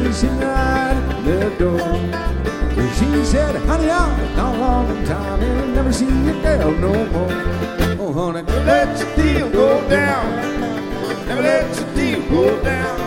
sitting right at the door. She said, honey, I've gone a long time and never seen your girl no more. Oh, honey, never let your deal go down. Never let your deal go down.